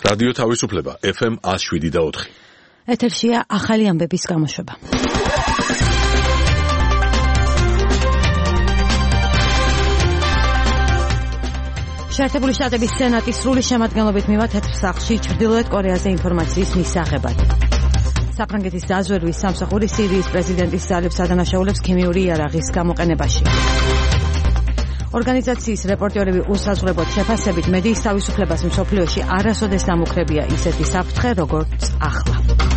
რადიო თავისუფლება FM 107.4. ეთერშია ახალი ამბების გამოშვება. შეერთებული შტატების სენატის სრული შემადგენლობით მივა თეთრ სახლში ჩრდილოეთ კორეაზე ინფორმაციის მისაღებად. საფრანგეთის დაზვერვის სამსახური სირიის პრეზიდენტის ძალებს ადანაშაულებს ქიმიური იარაღის გამოყენებაში. ორგანიზაციის რეპორტიორები უსაზღვრებლად შეფასებით მედიის თავისუფლებას მსოფლიოში არასოდეს დამუქრებია ისეთი საფრთხე, როგორც ახლა.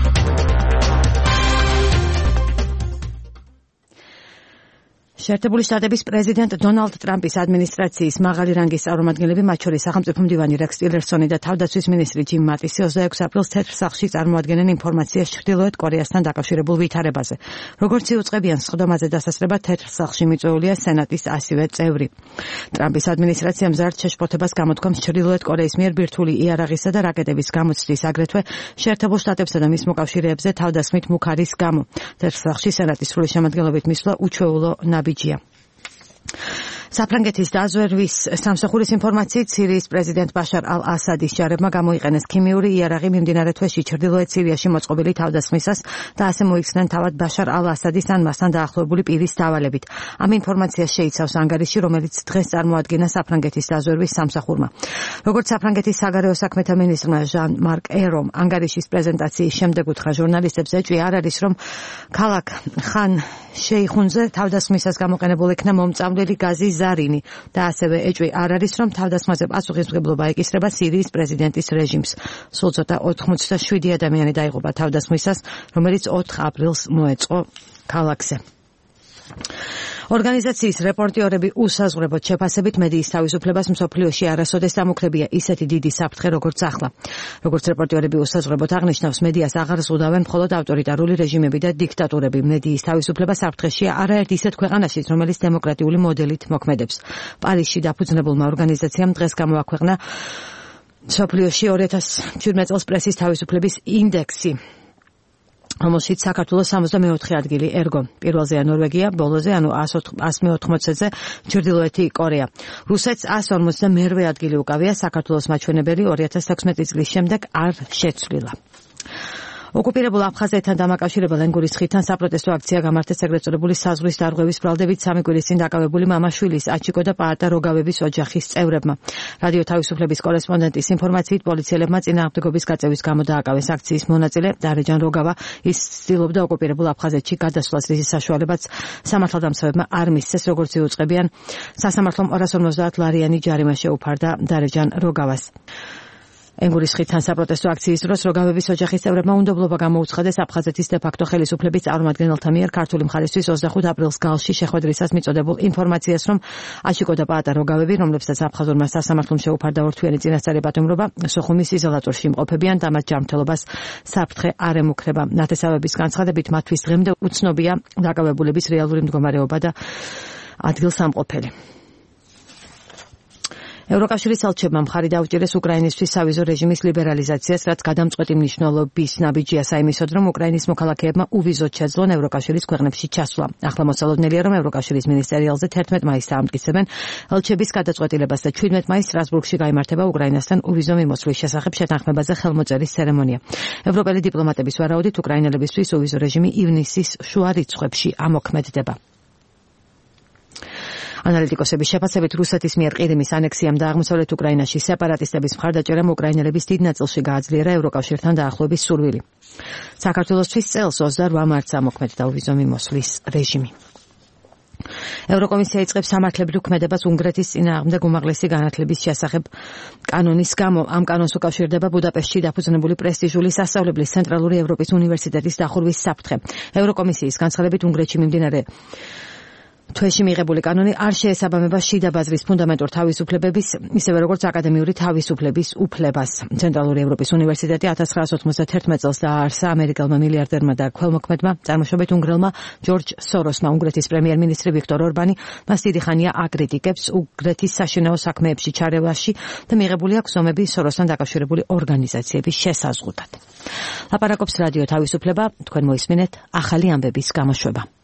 შეერთებული შტატების პრეზიდენტ დონალდ ტრამპის ადმინისტრაციის მაღალი რანგის წარმომადგენლები, მათ შორის სახელმწიფო მდივანი რეკს ტილერსონი და თავდაცვის მინისტრი ჯიმ მატისი 26 აპრილს თეთრ სახლში წარმოადგენენ ინფორმაციას ჩრდილოეთ კორეასთან დაკავშირებულ ვითარებაზე. როგორც იუწყებიან სხდომაზე დასასრება, თეთრ სახლში მიწვეულია სენატის ასივე წევრი. ტრამპის ადმინისტრაცია მზარდ შეშფოთებას გამოთქვამს ჩრდილოეთ კორეის მიერ ბირთვული იარაღისა და რაკეტების გამოცდის, აგრეთვე შეერთებულ შტატებსა და მის მოკავშირეებზე თავდასხმით მუქარის გამო. თეთრ სახლში სენატის სრული შემადგენლობით მისვლა უჩვეულო ნაბიჯია. საფრანგეთის დაზვერვის სამსახურის ინფორმაციით სირიის პრეზიდენტ ბაშარ ალ-ასადის ჯარებმა გამოიყენეს ქიმიური იარაღი მიმდინარე თვეში ჩრდილოეთ სირიაში მოწყობილი თავდასხმისას და ასე მოიხსნენ თავად ბაშარ ალ-ასადის ან მასთან დაახლოებული პირის დავალებით. ამ ინფორმაციას შეიცავს ანგარიში, რომელიც დღეს წარმოადგინა საფრანგეთის დაზვერვის სამსახურმა. როგორც საფრანგეთის საგარეო საქმეთა მინისტრმა ჟან-მარკ ერომ ანგარიშის პრეზენტაციის შემდეგ უთხრა ჟურნალისტებს, ეჭვი არ არის, რომ ქალაქ ხან შეიხუნზე თავდასხმისას გამოყენებულ იქნა მომწამვლელი გაზის ზარინი და ასევე ეჭვი არ არის, რომ თავდასხმაზე პასუხისმგებლობა ეკისრება სირიის პრეზიდენტის რეჟიმს. სულ ცოტა 87 ადამიანი დაიღუპა თავდასხმისას, რომელიც 4 აპრილს მოეწყო ქალაქზე. ორგანიზაციის რეპორტიორები უსაზღვრებლად შეფასებით მედიის თავისუფლებას მსოფლიოში არასოდეს დამუქრებია ისეთი დიდი საფრთხე, როგორც ახლა. როგორც რეპორტიორები უსაზღვრებლად აღნიშნავს, მედიას აღარ ზღუდავენ მხოლოდ ავტორიტარული რეჟიმები და დიქტატურები. მედიის თავისუფლება საფრთხეშია არაერთ ისეთ ქვეყანაშიც, რომელიც დემოკრატიული მოდელით მოქმედებს. პარიზში დაფუძნებულმა ორგანიზაციამ დღეს გამოაქვეყნა მსოფლიოში 2017 წელს პრესის თავისუფლების ინდექსი, რომელშიც საქართველოს 64 ადგილი ერგო. პირველზეა ნორვეგია, ბოლოზე, ანუ 180-ზე ჩრდილოეთი კორეა. რუსეთს 152 ადგილი უკავია, საქართველოს მაჩვენებელი 2016 წლის შემდეგ არ შეცვლილა. ოკუპირებულ აფხაზეთთან დამაკავშირებელ ენგურის ხიდთან საპროტესტო აქცია გამართეს ეგრეთ წოდებული საზღვრის დარღვევის ბრალდებით 3 კვირის წინ დაკავებული მამაშვილის, აჩიკო და პაატა როგავების ოჯახის წევრებმა. რადიო თავისუფლების კორესპონდენტის ინფორმაციით, პოლიციელებმა წინააღმდეგობის გაწევის გამო დააკავეს აქციის მონაწილე დარეჯან როგავა. ის ცდილობდა ოკუპირებულ აფხაზეთში გადასვლას, რის საშუალებაც სამართალდამცავებმა არ მისცეს, როგორც იუწყებიან. სასამართლომ 250 ლარიანი ჯარიმა შეუფარდა დარეჯან როგავას. ენგურის ხიდთან საპროტესტო აქციის დროს როგავების ოჯახის წევრებმა უნდობლობა გამოუცხადეს აფხაზეთის დე-ფაქტო ხელისუფლების წარმომადგენელთა მიერ ქართული მხარისთვის 25 აპრილს გალში შეხვედრისას მიწოდებულ ინფორმაციას, რომ აჩიკო და პაატა როგავები, რომლებსაც აფხაზურმა სასამართლომ შეუფარდა ორთვიანი წინასწარი პატიმრობა, სოხუმის იზოლატორში იმყოფებიან და მათ ჯანმრთელობას საფრთხე არ ემუქრება. ნათესავების განცხადებით, მათთვის დღემდე უცნობია დაკავებულების რეალური მდგომარეობა და ადგილსამყოფელი. ევროკავშირის ელჩებმა მხარი დაუჭირეს უკრაინისთვის სავიზო რეჟიმის ლიბერალიზაციას, რაც გადამწყვეტი მნიშვნელობის ნაბიჯია საიმისოდ, რომ უკრაინის მოქალაქეებმა უვიზოდ შეძლონ ევროკავშირის ქვეყნებში ჩასვლა. ახლა მოსალოდნელია, რომ ევროკავშირის მინისტერიალზე 11 მაისს დაამტკიცებენ ელჩების გადაწყვეტილებას და 17 მაისს სტრასბურგში გაიმართება უკრაინასთან უვიზო მიმოსვლის შესახებ შეთანხმებაზე ხელმოწერის ცერემონია. ევროპელი დიპლომატების ვარაუდით, უკრაინელებისთვის უვიზო რეჟიმი ივნისის შუა რიცხვებში ამოქმედდება. ანალიტიკოსების შეფასებით, რუსეთის მიერ ყირიმის ანექსიამ და აღმოსავლეთ უკრაინაში სეპარატისტების მხარდაჭერამ უკრაინელების დიდ ნაწილში გააძლიერა ევროკავშირთან დაახლოების სურვილი. საქართველოსთვის წელს 28 მარტს ამოქმედდა უვიზო მიმოსვლის რეჟიმი. ევროკომისია იწყებს სამართლებრივ ქმედებას უნგრეთის წინააღმდეგ უმაღლესი განათლების შესახებ კანონის გამო. ამ კანონს უკავშირდება ბუდაპეშტში დაფუძნებული პრესტიჟული სასწავლებლის ცენტრალური ევროპის უნივერსიტეტის დახურვის საფრთხე. ევროკომისიის განცხადებით, უნგრეთში მიმდინარე თვეში მიღებული კანონი არ შეესაბამება შიდა ბაზრის ფუნდამენტურ თავისუფლებების, ისევე როგორც აკადემიური თავისუფლების უფლებას. ცენტრალური ევროპის უნივერსიტეტი 1991 წელს დააარსა ამერიკელმა მილიარდერმა და ქველმოქმედმა, წარმოშობით უნგრელმა ჯორჯ სოროსმა. უნგრეთის პრემიერ-მინისტრი ვიქტორ ორბანი მას დიდი ხანია აკრიტიკებს უნგრეთის საშინაო საქმეებში ჩარევაში და მიღებული აქვს ომები სოროსთან დაკავშირებული ორგანიზაციების შესაზღვრად. ლაპარაკობს რადიო თავისუფლება, თქვენ მოისმინეთ ახალი ამბების გამოშვება.